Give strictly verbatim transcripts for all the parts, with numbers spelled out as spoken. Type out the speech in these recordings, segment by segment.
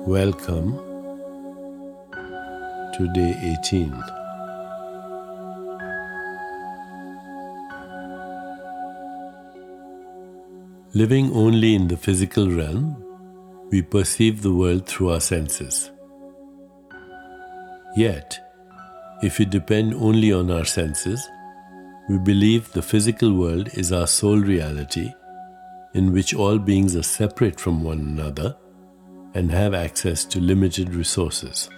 Welcome to day eighteen. Living only in the physical realm, we perceive the world through our senses. Yet, if we depend only on our senses, we believe the physical world is our sole reality, in which all beings are separate from one another and have access to limited resources.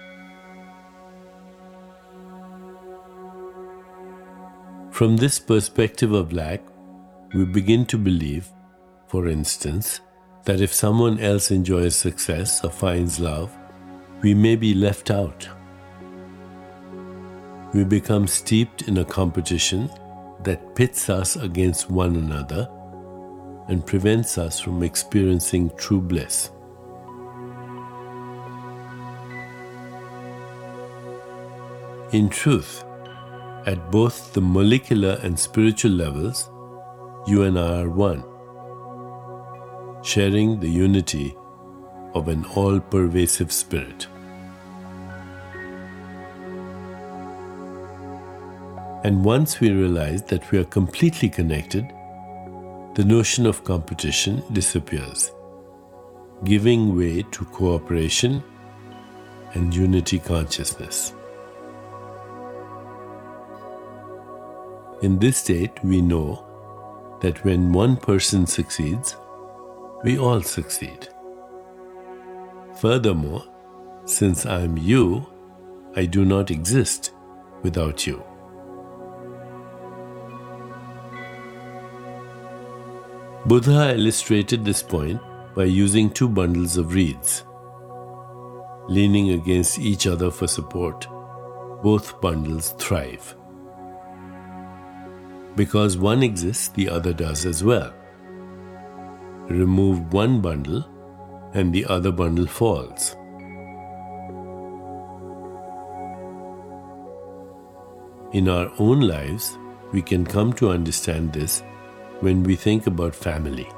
From this perspective of lack, we begin to believe, for instance, that if someone else enjoys success or finds love, we may be left out. We become steeped in a competition that pits us against one another and prevents us from experiencing true bliss. In truth, at both the molecular and spiritual levels, you and I are one, sharing the unity of an all-pervasive spirit. And once we realize that we are completely connected, the notion of competition disappears, giving way to cooperation and unity consciousness. In this state, we know that when one person succeeds, we all succeed. Furthermore, since I am you, I do not exist without you. Buddha illustrated this point by using two bundles of reeds. Leaning against each other for support, both bundles thrive. Because one exists, the other does as well. Remove one bundle, and the other bundle falls. In our own lives, we can come to understand this when we think about family.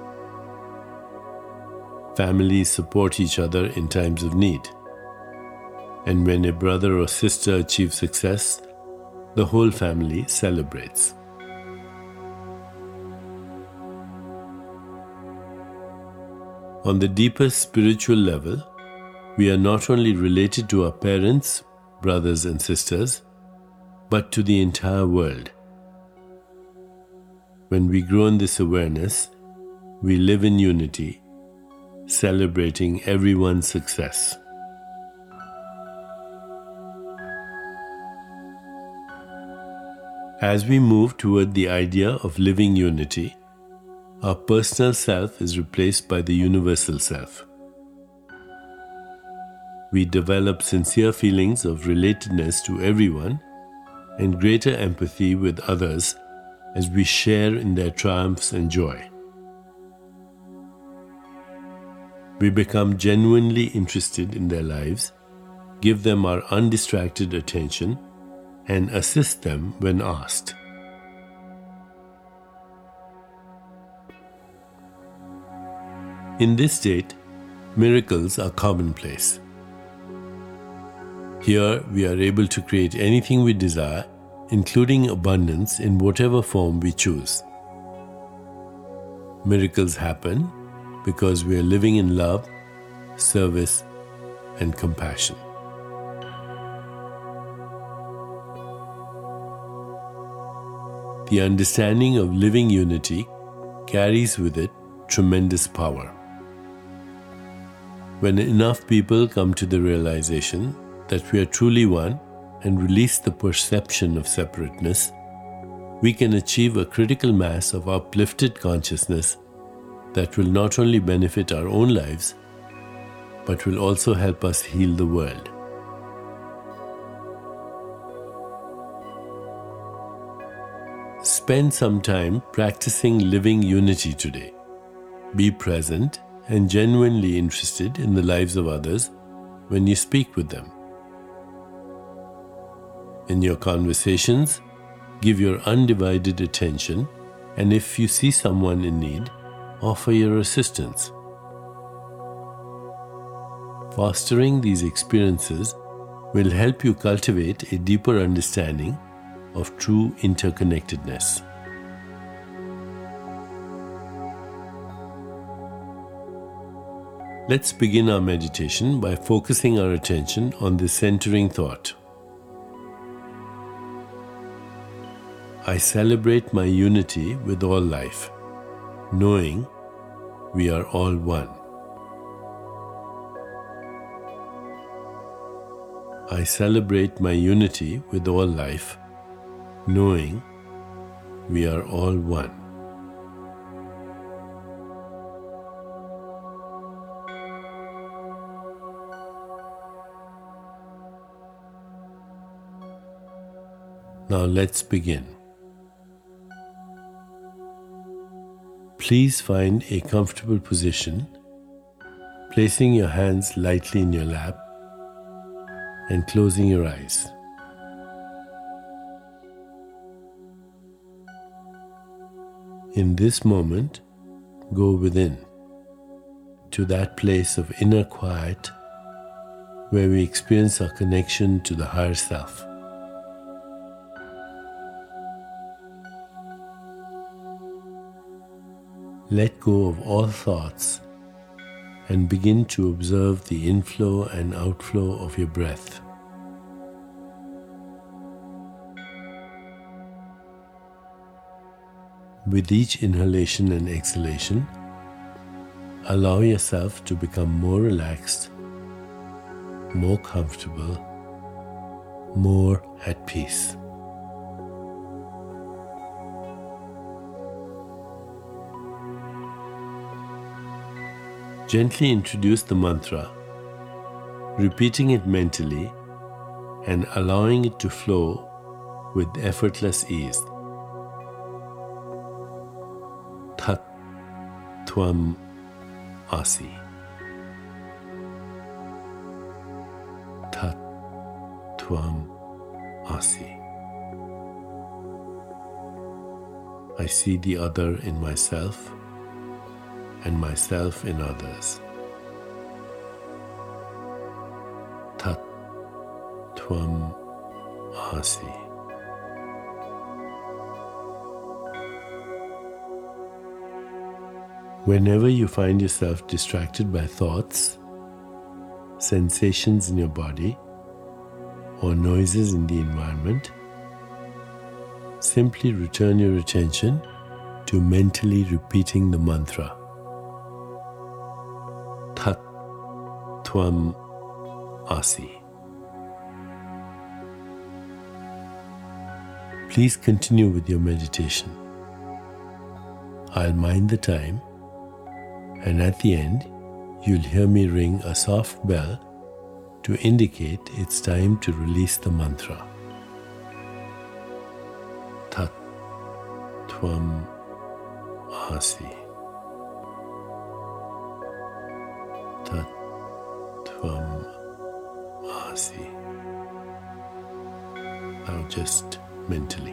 Families support each other in times of need. And when a brother or sister achieves success, the whole family celebrates. On the deepest spiritual level, we are not only related to our parents, brothers and sisters, but to the entire world. When we grow in this awareness, we live in unity, celebrating everyone's success. As we move toward the idea of living unity, our personal self is replaced by the universal self. We develop sincere feelings of relatedness to everyone and greater empathy with others as we share in their triumphs and joy. We become genuinely interested in their lives, give them our undistracted attention, and assist them when asked. In this state, miracles are commonplace. Here, we are able to create anything we desire, including abundance in whatever form we choose. Miracles happen because we are living in love, service, and compassion. The understanding of living unity carries with it tremendous power. When enough people come to the realization that we are truly one and release the perception of separateness, we can achieve a critical mass of uplifted consciousness that will not only benefit our own lives, but will also help us heal the world. Spend some time practicing living unity today. Be present and genuinely interested in the lives of others when you speak with them. In your conversations, give your undivided attention, and if you see someone in need, offer your assistance. Fostering these experiences will help you cultivate a deeper understanding of true interconnectedness. Let's begin our meditation by focusing our attention on the centering thought. I celebrate my unity with all life, knowing we are all one. I celebrate my unity with all life, knowing we are all one. Now let's begin. Please find a comfortable position, placing your hands lightly in your lap and closing your eyes. In this moment, go within, to that place of inner quiet where we experience our connection to the higher self. Let go of all thoughts and begin to observe the inflow and outflow of your breath. With each inhalation and exhalation, allow yourself to become more relaxed, more comfortable, more at peace. Gently introduce the mantra, repeating it mentally and allowing it to flow with effortless ease. Tat Tvam Asi. Tat Tvam Asi. I see the other in myself and myself in others. Tat Tvam Asi. Whenever you find yourself distracted by thoughts, sensations in your body, or noises in the environment, simply return your attention to mentally repeating the mantra. Tat Tvam Asi. Please continue with your meditation. I'll mind the time, and at the end, you'll hear me ring a soft bell to indicate it's time to release the mantra. Tat Tvam Asi. Tat Tvam Asi. Now just mentally.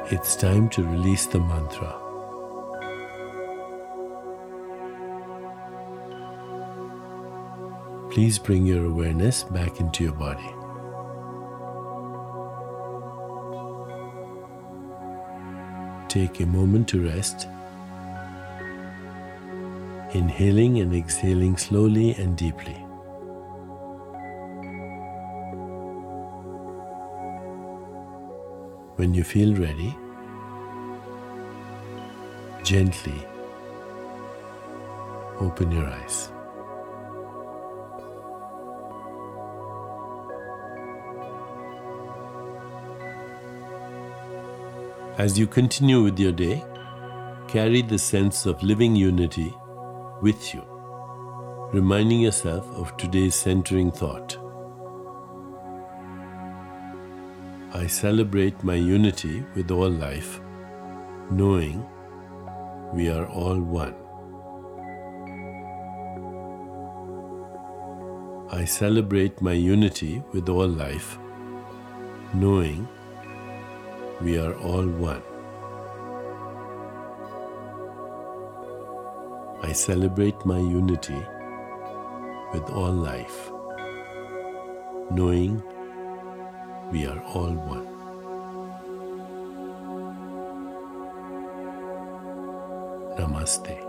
It's time to release the mantra. Please bring your awareness back into your body. Take a moment to rest, inhaling and exhaling slowly and deeply. When you feel ready, gently open your eyes. As you continue with your day, carry the sense of living unity with you, reminding yourself of today's centering thought. I celebrate my unity with all life, knowing we are all one. I celebrate my unity with all life, knowing we are all one. I celebrate my unity with all life, knowing we are all one. Namaste.